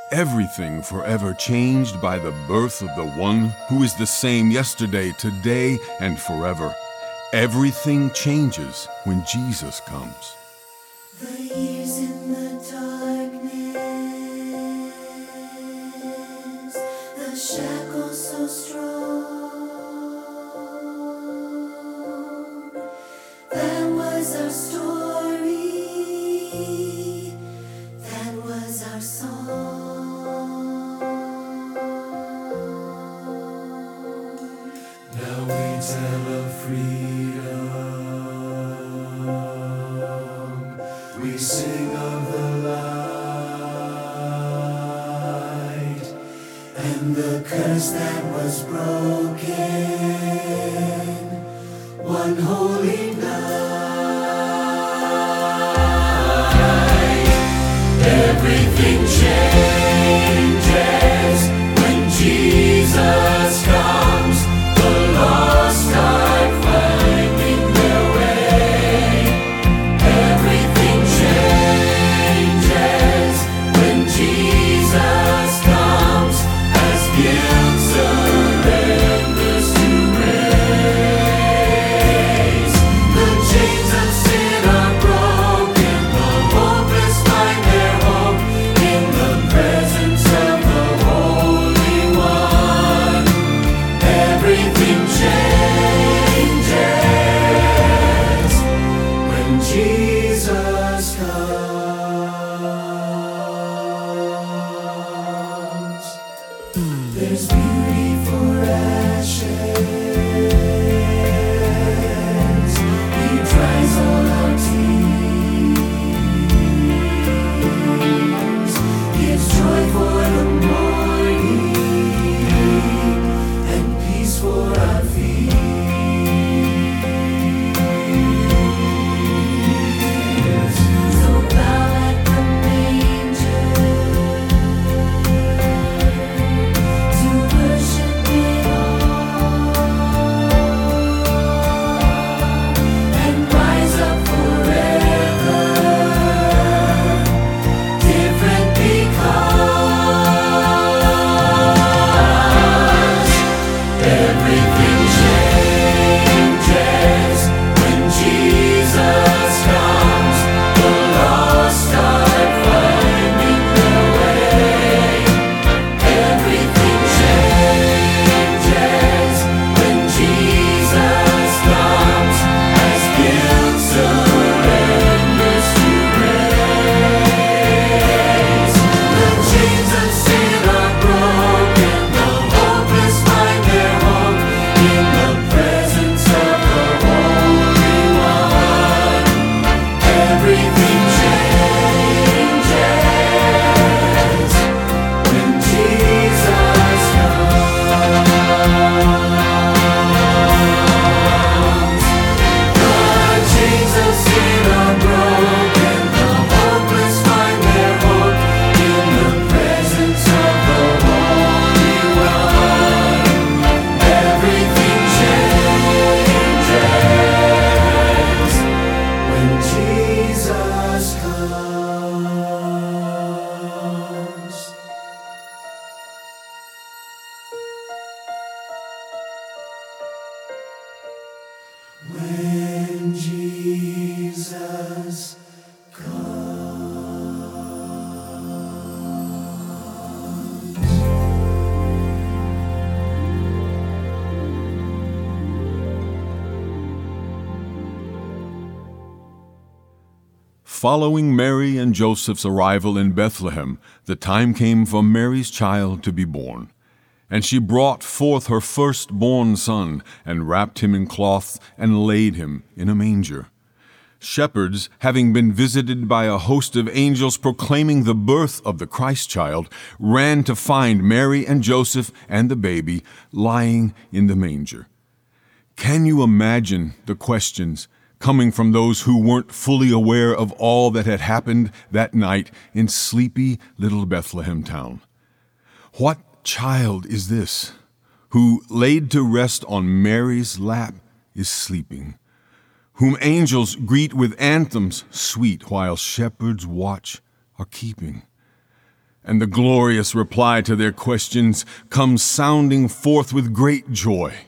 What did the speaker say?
Everything forever changed by the birth of the one who is the same yesterday, today, and forever. Everything changes when Jesus comes. The years in the darkness, the shackles so strong. That was our story, that was our song. Now we tell of freedom, we sing of the light, and the curse that was broken, one holy night. Everything changes when Jesus comes. The lost start finding their way. Everything changes when Jesus comes, as guilt surrenders to grace. The chains of sin are broken, the hopeless find their hope in the presence of the Holy One. Everything changes when Jesus comes. There's beauty for ashes. He dries all our tears. Gives joy for the morning and peace for our feet. So bow at the manger to worship it all, and rise up forever, different because everything changes when Jesus comes. The lost start finding their way. Everything changes when Jesus comes, as guilt surrenders to grace. The chains of sin are broken, the hopeless find their hope in the presence of the Holy One. Everything changes when Jesus comes. The chains of sin are broken, the hopeless find their hope in the presence of the Holy One. Everything changes when Jesus comes. When Jesus Following Mary and Joseph's arrival in Bethlehem, the time came for Mary's child to be born. And she brought forth her firstborn son, and wrapped him in cloths, and laid him in a manger. Shepherds, having been visited by a host of angels proclaiming the birth of the Christ child, ran to find Mary and Joseph and the baby lying in the manger. Can you imagine the questions coming from those who weren't fully aware of all that had happened that night in sleepy little Bethlehem town? What child is this who, laid to rest on Mary's lap, is sleeping, whom angels greet with anthems sweet while shepherds watch are keeping? and the glorious reply to their questions comes sounding forth with great joy.